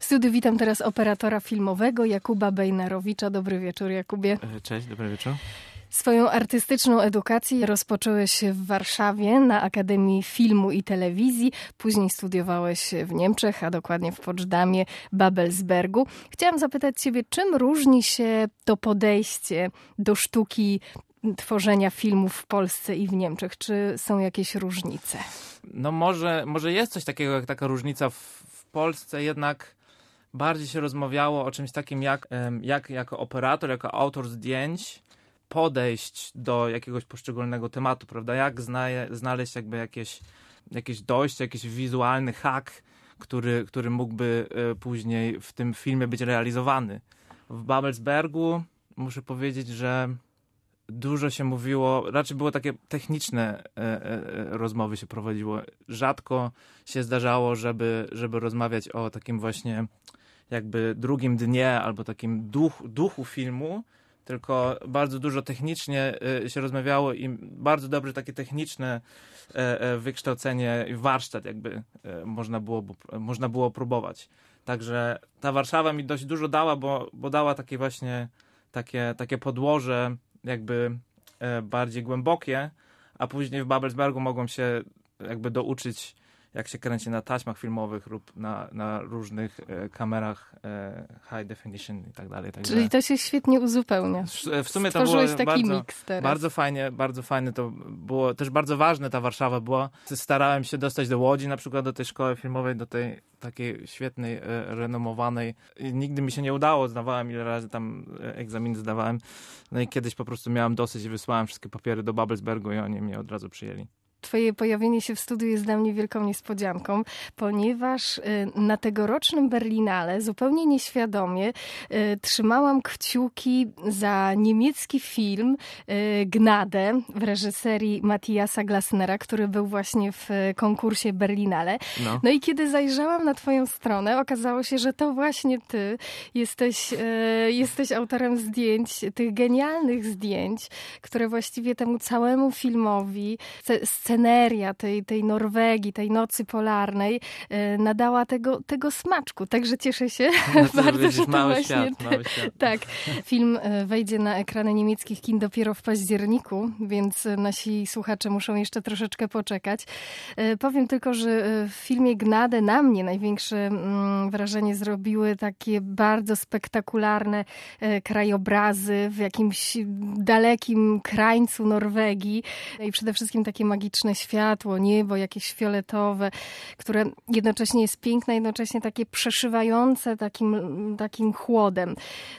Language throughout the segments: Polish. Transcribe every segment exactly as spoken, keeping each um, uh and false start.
studiu witam teraz operatora filmowego Jakuba Bejnarowicza. Dobry wieczór, Jakubie. Cześć, dobry wieczór. Swoją artystyczną edukację rozpocząłeś w Warszawie na Akademii Filmu i Telewizji. Później studiowałeś w Niemczech, a dokładnie w Poczdamie, Babelsbergu. Chciałam zapytać ciebie, czym różni się to podejście do sztuki tworzenia filmów w Polsce i w Niemczech? Czy są jakieś różnice? No może, może jest coś takiego jak taka różnica. W, w Polsce jednak bardziej się rozmawiało o czymś takim jak, jak jako operator, jako autor zdjęć podejść do jakiegoś poszczególnego tematu, prawda? Jak znaje, znaleźć jakby jakieś, jakieś dojście, jakiś wizualny hak, który, który mógłby później w tym filmie być realizowany. W Babelsbergu muszę powiedzieć, że dużo się mówiło, raczej było takie techniczne e, e, rozmowy się prowadziło. Rzadko się zdarzało, żeby, żeby rozmawiać o takim właśnie jakby drugim dnie albo takim duch, duchu filmu, tylko bardzo dużo technicznie e, się rozmawiało i bardzo dobre takie techniczne e, e, wykształcenie i warsztat jakby e, można było, można było próbować. Także ta Warszawa mi dość dużo dała, bo, bo dała takie właśnie takie, takie podłoże jakby e, bardziej głębokie, a później w Babelsbergu mogłem się jakby douczyć, jak się kręci na taśmach filmowych lub na, na różnych e, kamerach e, high definition i tak dalej. Także czyli to się świetnie uzupełnia. W sumie to Stworzyłeś było taki bardzo, miks teraz. Bardzo fajnie, bardzo fajnie to było. Też bardzo ważne ta Warszawa była. Starałem się dostać do Łodzi, na przykład do tej szkoły filmowej, do tej takiej świetnej, e, renomowanej. I nigdy mi się nie udało. Zdawałem ile razy tam egzaminy zdawałem. No i kiedyś po prostu miałem dosyć i wysłałem wszystkie papiery do Babelsbergu i oni mnie od razu przyjęli. Twoje pojawienie się w studiu jest dla mnie wielką niespodzianką, ponieważ na tegorocznym Berlinale zupełnie nieświadomie trzymałam kciuki za niemiecki film Gnade w reżyserii Matthiasa Glasnera, który był właśnie w konkursie Berlinale. No. no i kiedy zajrzałam na twoją stronę, okazało się, że to właśnie ty jesteś, jesteś autorem zdjęć, tych genialnych zdjęć, które właściwie temu całemu filmowi, sceneria tej, tej Norwegii, tej nocy polarnej e, nadała tego, tego smaczku. Także cieszę się no bardzo, widzisz, że to mały właśnie... Świat, mały świat. Tak. Film wejdzie na ekrany niemieckich kin dopiero w październiku, więc nasi słuchacze muszą jeszcze troszeczkę poczekać. E, powiem tylko, że w filmie Gnade na mnie największe mm, wrażenie zrobiły takie bardzo spektakularne e, krajobrazy w jakimś dalekim krańcu Norwegii i przede wszystkim takie magiczne światło, niebo jakieś fioletowe, które jednocześnie jest piękne, jednocześnie takie przeszywające takim, takim chłodem.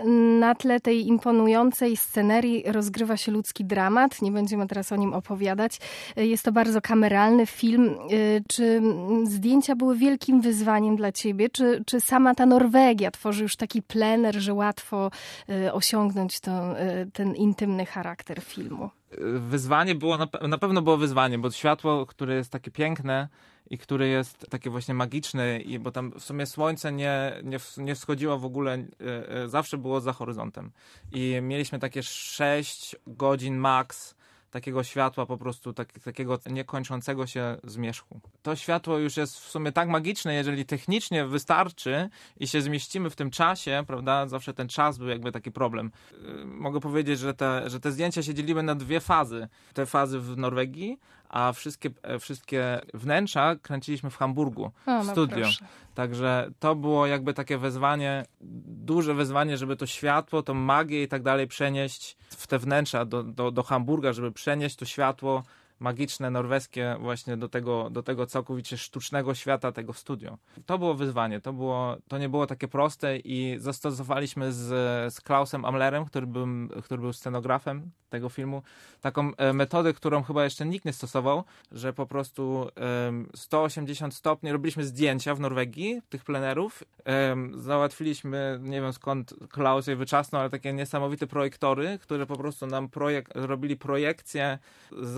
Na tle tej imponującej scenerii rozgrywa się ludzki dramat. Nie będziemy teraz o nim opowiadać. Jest to bardzo kameralny film. Czy zdjęcia były wielkim wyzwaniem dla ciebie? Czy, czy sama ta Norwegia tworzy już taki plener, że łatwo osiągnąć to, ten intymny charakter filmu? Wyzwanie było, na pewno było wyzwanie, bo światło, które jest takie piękne i które jest takie właśnie magiczne, i bo tam w sumie słońce nie, nie, nie wschodziło w ogóle, e, e, zawsze było za horyzontem. I mieliśmy takie sześć godzin max takiego światła po prostu, tak, takiego niekończącego się zmierzchu. To światło już jest w sumie tak magiczne, jeżeli technicznie wystarczy i się zmieścimy w tym czasie, prawda, zawsze ten czas był jakby taki problem. Yy, mogę powiedzieć, że te, że te zdjęcia się dzieliły na dwie fazy. Te fazy w Norwegii, a wszystkie, wszystkie wnętrza kręciliśmy w Hamburgu, o, w no studio. Proszę. Także to było jakby takie wyzwanie, duże wyzwanie, żeby to światło, tą magię i tak dalej przenieść w te wnętrza do, do, do Hamburga, żeby przenieść to światło magiczne, norweskie właśnie do tego, do tego całkowicie sztucznego świata tego studio. To było wyzwanie, to, było, to nie było takie proste i zastosowaliśmy z, z Klausem Amlerem, który był, który był scenografem tego filmu, taką e, metodę, którą chyba jeszcze nikt nie stosował, że po prostu e, sto osiemdziesiąt stopni robiliśmy zdjęcia w Norwegii, tych plenerów. E, załatwiliśmy, nie wiem skąd Klaus je wyczasnął, ale takie niesamowite projektory, które po prostu nam projek- robili projekcje za oknami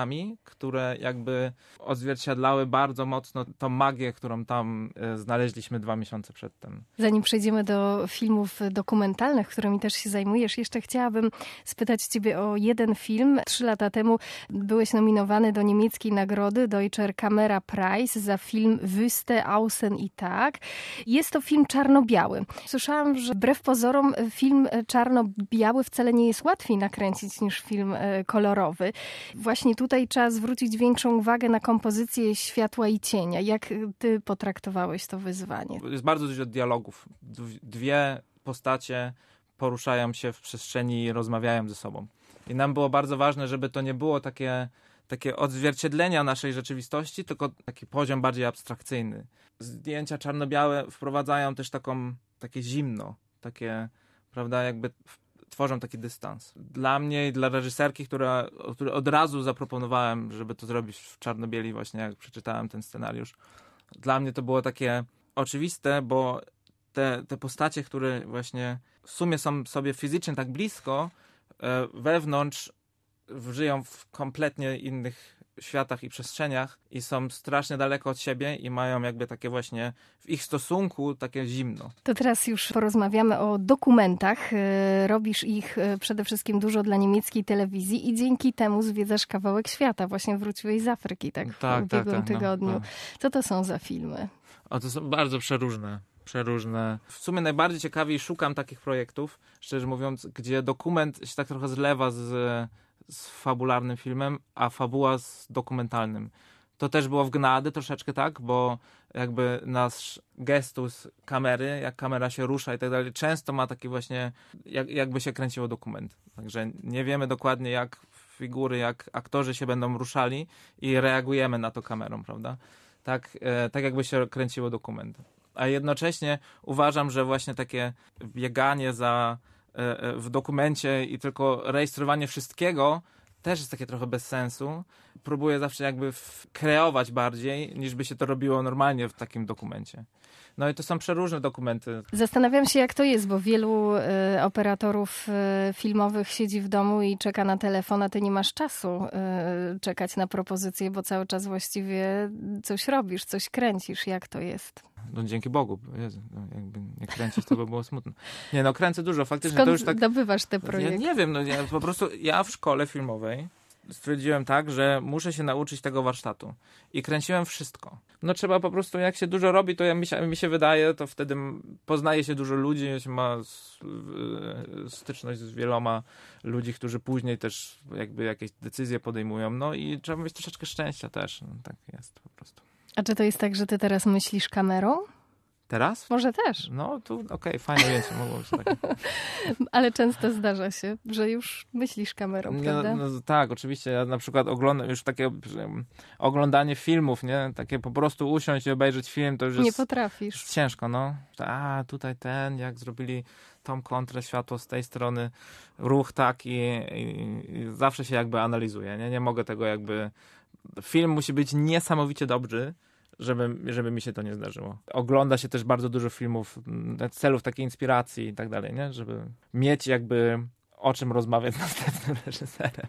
filmami, które jakby odzwierciedlały bardzo mocno tą magię, którą tam znaleźliśmy dwa miesiące przedtem. Zanim przejdziemy do filmów dokumentalnych, którymi też się zajmujesz, jeszcze chciałabym spytać ciebie o jeden film. Trzy lata temu byłeś nominowany do niemieckiej nagrody Deutscher Kamerapreis za film Wüste, Außen i tak. Jest to film czarno-biały. Słyszałam, że wbrew pozorom film czarno-biały wcale nie jest łatwiej nakręcić niż film kolorowy. Właśnie tutaj trzeba zwrócić większą uwagę na kompozycję światła i cienia. Jak ty potraktowałeś to wyzwanie? Jest bardzo dużo dialogów. Dwie postacie poruszają się w przestrzeni i rozmawiają ze sobą. I nam było bardzo ważne, żeby to nie było takie, takie odzwierciedlenia naszej rzeczywistości, tylko taki poziom bardziej abstrakcyjny. Zdjęcia czarno-białe wprowadzają też taką, takie zimno, takie, prawda, jakby tworzą taki dystans. Dla mnie i dla reżyserki, która, która od razu zaproponowałem, żeby to zrobić w czarno-bieli właśnie, jak przeczytałem ten scenariusz. Dla mnie to było takie oczywiste, bo te, te postacie, które właśnie w sumie są sobie fizycznie tak blisko, e, wewnątrz żyją w kompletnie innych światach i przestrzeniach i są strasznie daleko od siebie i mają jakby takie właśnie w ich stosunku takie zimno. To teraz już porozmawiamy o dokumentach. Robisz ich przede wszystkim dużo dla niemieckiej telewizji i dzięki temu zwiedzasz kawałek świata. Właśnie wróciłeś z Afryki tak, tak w ubiegłym tak, tak, tygodniu. no, no. Co to są za filmy? O, to są bardzo przeróżne. przeróżne. W sumie najbardziej ciekawiej szukam takich projektów, szczerze mówiąc, gdzie dokument się tak trochę zlewa z z fabularnym filmem, a fabuła z dokumentalnym. To też było w Gnady troszeczkę tak, bo jakby nasz gestus kamery, jak kamera się rusza i tak dalej, często ma taki właśnie, jak, jakby się kręciło dokument. Także nie wiemy dokładnie, jak figury, jak aktorzy się będą ruszali i reagujemy na to kamerą, prawda? Tak, e, tak jakby się kręciło dokument. A jednocześnie uważam, że właśnie takie bieganie za w dokumencie i tylko rejestrowanie wszystkiego też jest takie trochę bez sensu. Próbuję zawsze jakby kreować bardziej, niż by się to robiło normalnie w takim dokumencie. No i to są przeróżne dokumenty. Zastanawiam się, jak to jest, bo wielu y, operatorów y, filmowych siedzi w domu i czeka na telefon, a ty nie masz czasu y, czekać na propozycję, bo cały czas właściwie coś robisz, coś kręcisz. Jak to jest? No dzięki Bogu. Jezu, no jakby nie kręcić, to by było smutno. Nie no, kręcę dużo. Faktycznie Skąd to już tak... zdobywasz te projekty? Ja nie wiem, no ja, po prostu ja w szkole filmowej stwierdziłem tak, że muszę się nauczyć tego warsztatu. I kręciłem wszystko. No trzeba po prostu, jak się dużo robi, to ja, mi, się, mi się wydaje, to wtedy poznaje się dużo ludzi, się ma styczność z wieloma ludzi, którzy później też jakby jakieś decyzje podejmują. No i trzeba mieć troszeczkę szczęścia też. No, tak jest po prostu. A czy to jest tak, że ty teraz myślisz kamerą? Teraz? Może też. No, tu okej, okay, fajne ujęcie mogło być takie. Ale często zdarza się, że już myślisz kamerą, nie, prawda? No, no, tak, oczywiście. Ja na przykład oglądam już takie um, oglądanie filmów, nie? Takie po prostu usiąść i obejrzeć film, to już jest... Nie potrafisz. Jest ciężko, no. A, tutaj ten, jak zrobili tą kontrę, światło z tej strony, ruch taki i, i zawsze się jakby analizuje, nie? Nie mogę tego jakby... Film musi być niesamowicie dobry, żeby, żeby mi się to nie zdarzyło. Ogląda się też bardzo dużo filmów celów takiej inspiracji i tak dalej, nie? Żeby mieć jakby o czym rozmawiać z następnym reżyserem.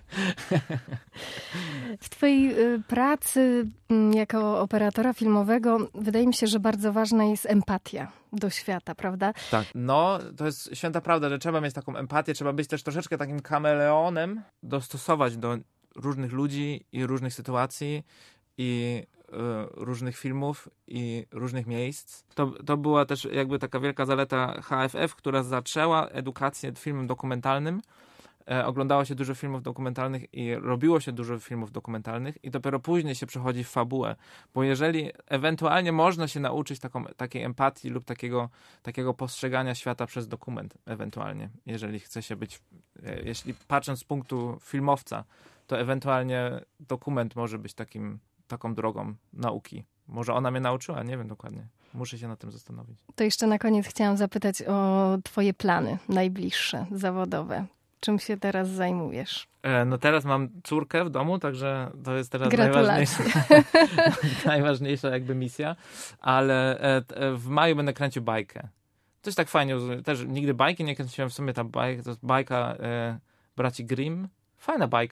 W twojej pracy jako operatora filmowego wydaje mi się, że bardzo ważna jest empatia do świata, prawda? Tak. No, to jest święta prawda, że trzeba mieć taką empatię, trzeba być też troszeczkę takim kameleonem, dostosować do różnych ludzi i różnych sytuacji i różnych filmów i różnych miejsc. To, to była też jakby taka wielka zaleta H F F, która zaczęła edukację filmem dokumentalnym. E, oglądało się dużo filmów dokumentalnych i robiło się dużo filmów dokumentalnych i dopiero później się przechodzi w fabułę. Bo jeżeli ewentualnie można się nauczyć taką, takiej empatii lub takiego, takiego postrzegania świata przez dokument, ewentualnie, jeżeli chce się być, e, jeśli patrząc z punktu filmowca, to ewentualnie dokument może być takim taką drogą nauki. Może ona mnie nauczyła, nie wiem dokładnie. Muszę się nad tym zastanowić. To jeszcze na koniec chciałam zapytać o twoje plany najbliższe, zawodowe. Czym się teraz zajmujesz? E, no teraz mam córkę w domu, także to jest teraz najważniejsza, najważniejsza jakby misja, ale e, w maju będę kręcił bajkę. Coś tak fajnie, też nigdy bajki nie kręciłem, w sumie ta bajka, to jest bajka e, braci Grimm. Fajna bajka,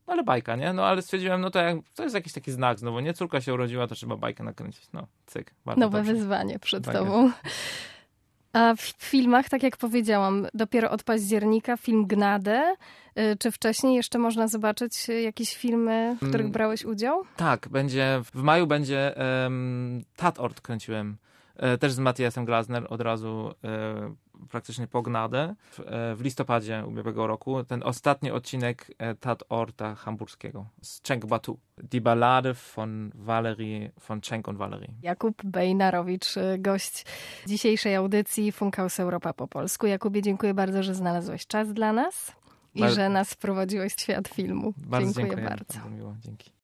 no ale bajka, nie? No ale stwierdziłem, no to, jak, to jest jakiś taki znak znowu, nie? Córka się urodziła, to trzeba bajkę nakręcić. No, cyk. Bardzo Nowe dobrze. wyzwanie przed Bajka. tobą. A w filmach, tak jak powiedziałam, dopiero od października film Gnade. Y, Czy wcześniej jeszcze można zobaczyć y, jakieś filmy, w których Mm. brałeś udział? Tak, będzie, w maju będzie um, Tatort kręciłem. E, też z Matthiasem Glasner od razu e, praktycznie po Gnadę. W, e, w listopadzie ubiegłego roku. Ten ostatni odcinek e, Tatorta hamburskiego z Cenk Batu. Die Ballade von Valerie, von Cenk und Valerie. Jakub Bejnarowicz, y, gość dzisiejszej audycji Funkhaus Europa po polsku. Jakubie, dziękuję bardzo, że znalazłeś czas dla nas i Bardzo- że nas wprowadziłeś w świat filmu. Bardzo dziękuję dziękuję. bardzo. Bardzo miło, dzięki.